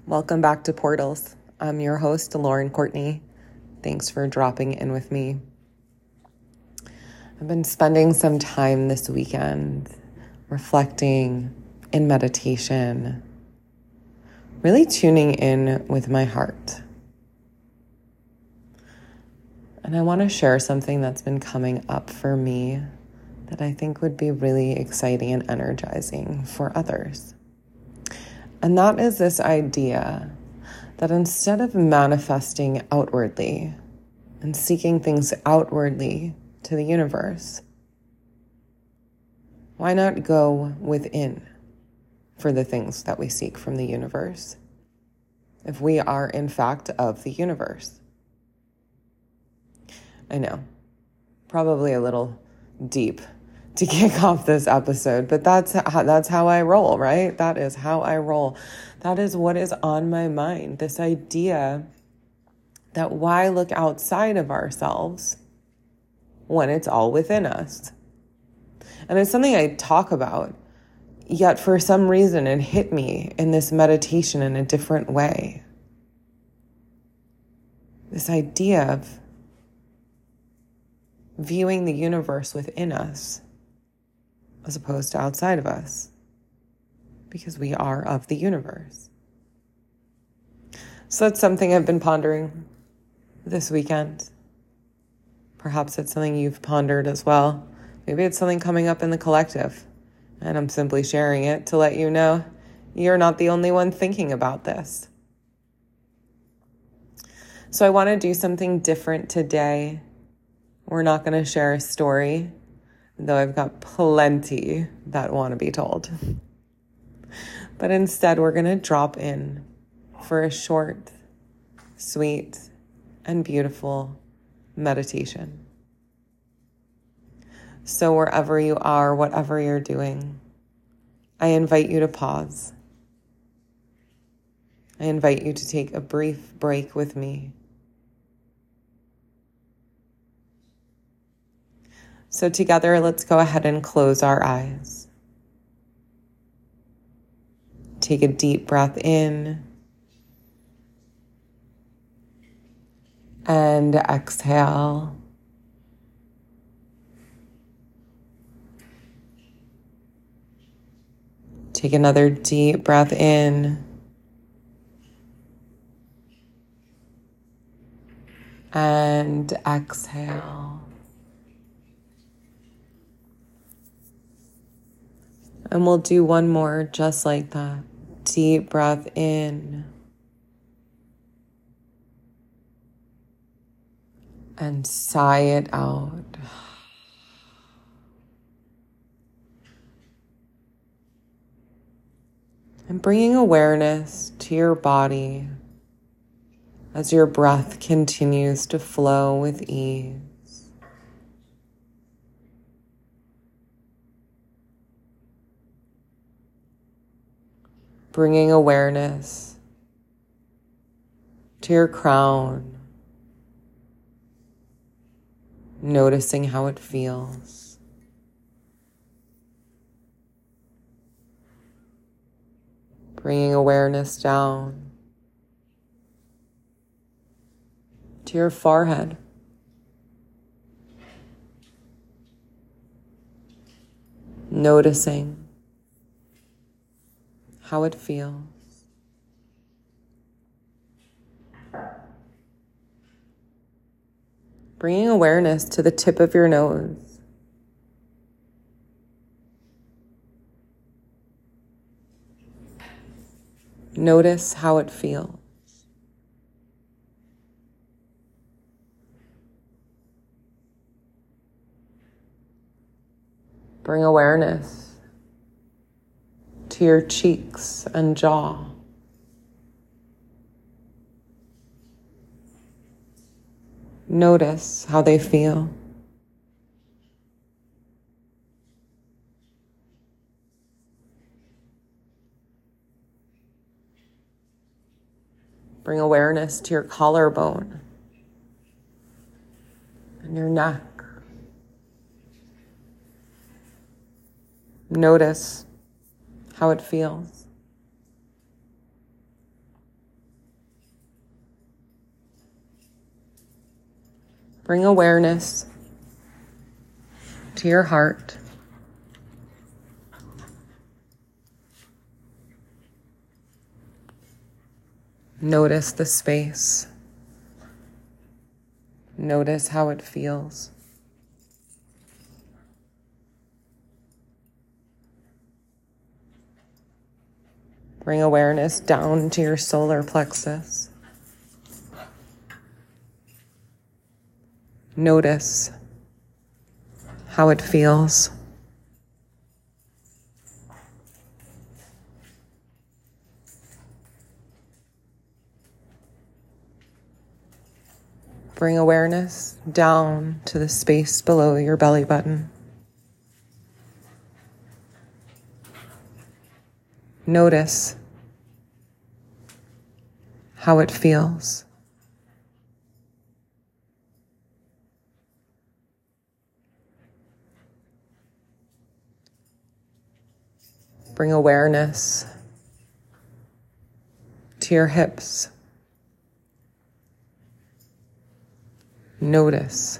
Welcome back to Portals. I'm your host, Lauren Courtney. Thanks for dropping in with me. I've been spending some time this weekend reflecting in meditation, really tuning in with my heart. And I want to share something that's been coming up for me that I think would be really exciting and energizing for others. And that is this idea that instead of manifesting outwardly and seeking things outwardly to the universe, why not go within for the things that we seek from the universe, if we are in fact of the universe? I know, probably a little deep to kick off this episode, but that's how I roll, right? That is how I roll. That is what is on my mind. This idea that why look outside of ourselves when it's all within us? And it's something I talk about, yet for some reason it hit me in this meditation in a different way. This idea of viewing the universe within us as opposed to outside of us, because we are of the universe. So that's something I've been pondering this weekend. Perhaps it's something you've pondered as well. Maybe it's something coming up in the collective, and I'm simply sharing it to let you know you're not the only one thinking about this. So I want to do something different today. We're not going to share a story, though I've got plenty that want to be told. But instead, we're going to drop in for a short, sweet, and beautiful meditation. So wherever you are, whatever you're doing, I invite you to pause. I invite you to take a brief break with me. So together, let's go ahead and close our eyes. Take a deep breath in and exhale. Take another deep breath in and exhale. And we'll do one more just like that. Deep breath in and sigh it out. And bringing awareness to your body as your breath continues to flow with ease. Bringing awareness to your crown, noticing how it feels. Bringing awareness down to your forehead. Noticing how it feels. Bringing awareness to the tip of your nose. Notice how it feels. Bring awareness to your cheeks and jaw. Notice how they feel. Bring awareness to your collarbone and your neck. Notice how it feels. Bring awareness to your heart. Notice the space. Notice how it feels. Bring awareness down to your solar plexus. Notice how it feels. Bring awareness down to the space below your belly button. Notice how it feels. Bring awareness to your hips. Notice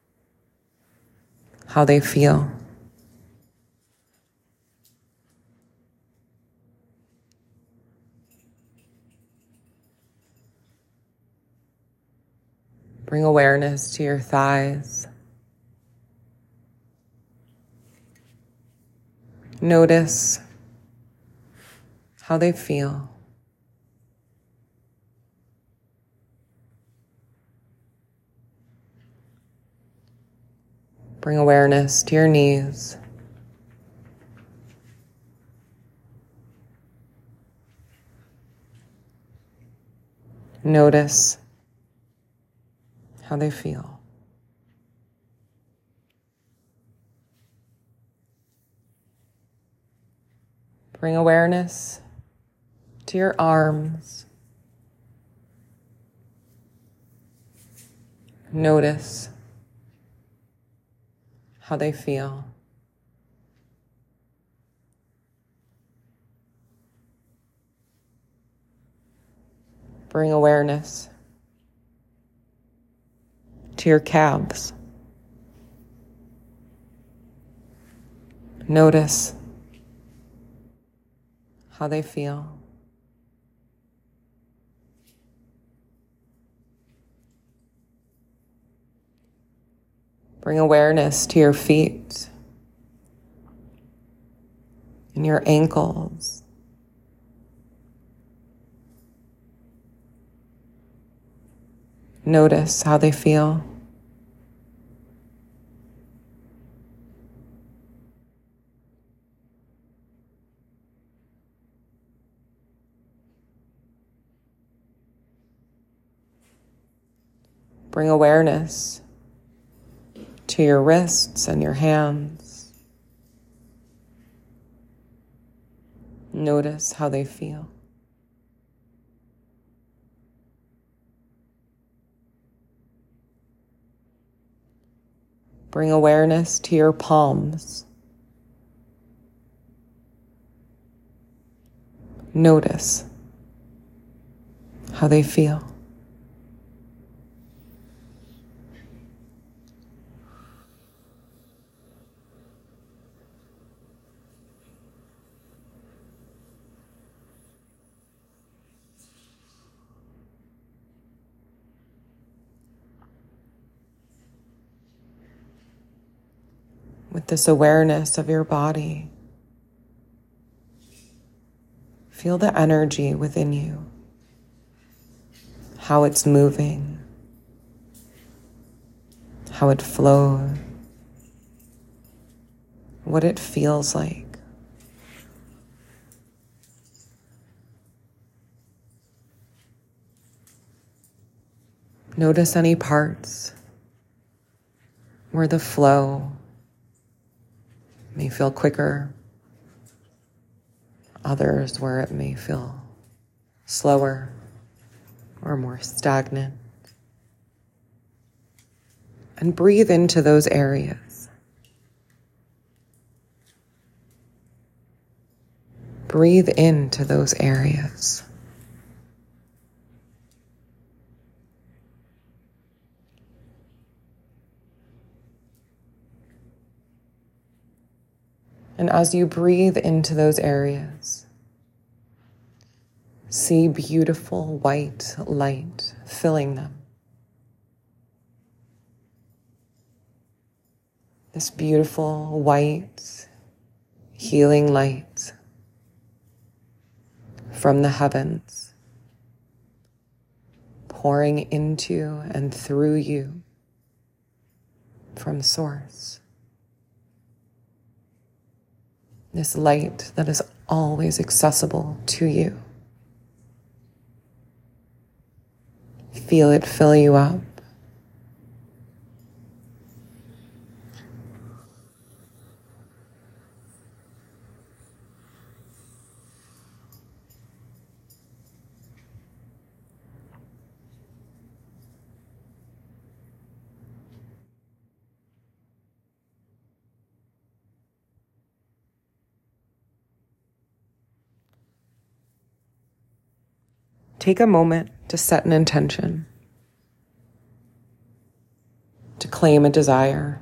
how they feel. Bring awareness to your thighs. Notice how they feel. Bring awareness to your knees. Notice how they feel. Bring awareness to your arms. Notice how they feel. Bring awareness to your calves. Notice how they feel. Bring awareness to your feet and your ankles. Notice how they feel. Bring awareness to your wrists and your hands. Notice how they feel. Bring awareness to your palms. Notice how they feel. With this awareness of your body, feel the energy within you, how it's moving, how it flows, what it feels like. Notice any parts where the flow may feel quicker, others where it may feel slower or more stagnant. And breathe into those areas. Breathe into those areas. And as you breathe into those areas, see beautiful white light filling them. This beautiful white healing light from the heavens, pouring into and through you from Source. This light that is always accessible to you. Feel it fill you up. Take a moment to set an intention, to claim a desire.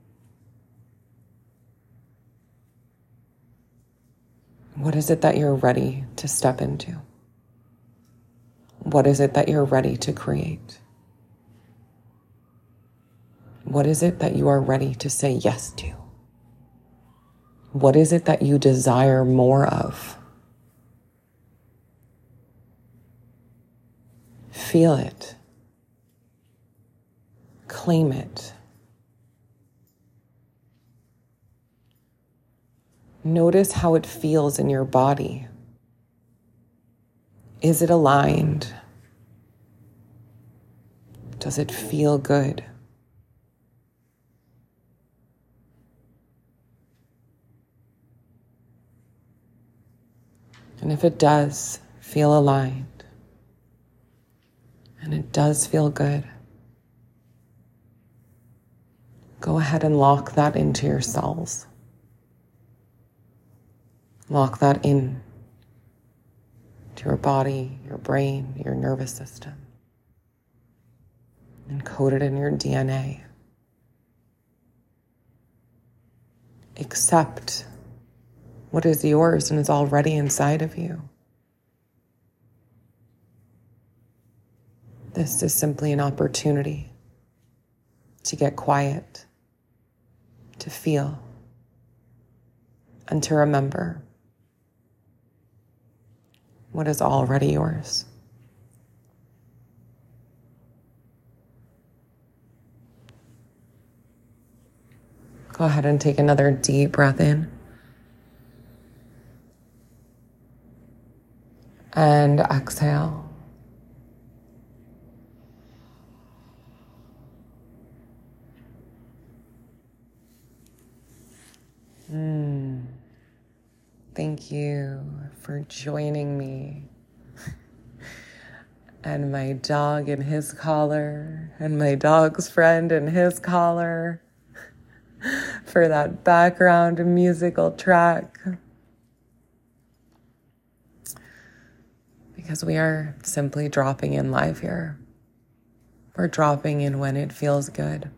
What is it that you're ready to step into? What is it that you're ready to create? What is it that you are ready to say yes to? What is it that you desire more of? Feel it. Claim it. Notice how it feels in your body. Is it aligned? Does it feel good? And if it does feel aligned, and it does feel good, go ahead and lock that into your cells. Lock that in to your body, your brain, your nervous system. Encode it in your DNA. Accept what is yours and is already inside of you. This is simply an opportunity to get quiet, to feel, and to remember what is already yours. Go ahead and take another deep breath in. And exhale. Thank you for joining me and my dog in his collar and my dog's friend in his collar for that background musical track. Because we are simply dropping in live here. We're dropping in when it feels good.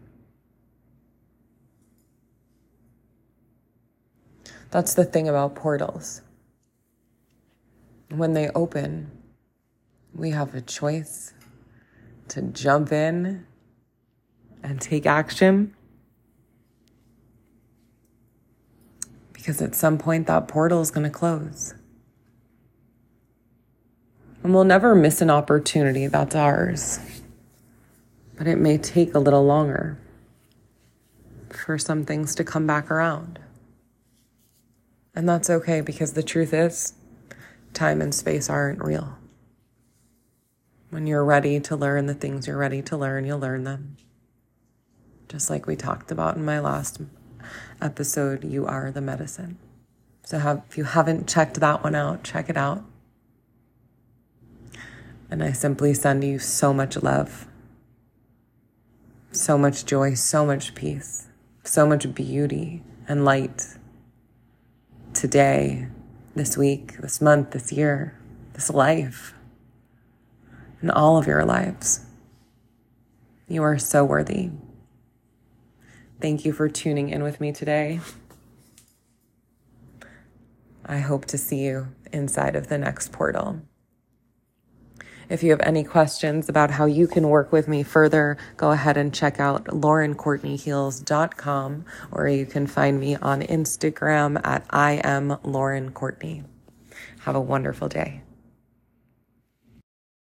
That's the thing about portals. When they open, we have a choice to jump in and take action. Because at some point that portal is going to close. And we'll never miss an opportunity that's ours. But it may take a little longer for some things to come back around. And that's okay, because the truth is, time and space aren't real. When you're ready to learn the things you're ready to learn, you'll learn them. Just like we talked about in my last episode, you are the medicine. So if you haven't checked that one out, check it out. And I simply send you so much love, so much joy, so much peace, so much beauty and light. Today, this week, this month, this year, this life, and all of your lives. You are so worthy. Thank you for tuning in with me today. I hope to see you inside of the next portal. If you have any questions about how you can work with me further, go ahead and check out LaurenCourtneyHeals.com, or you can find me on Instagram at I am Lauren Courtney. Have a wonderful day.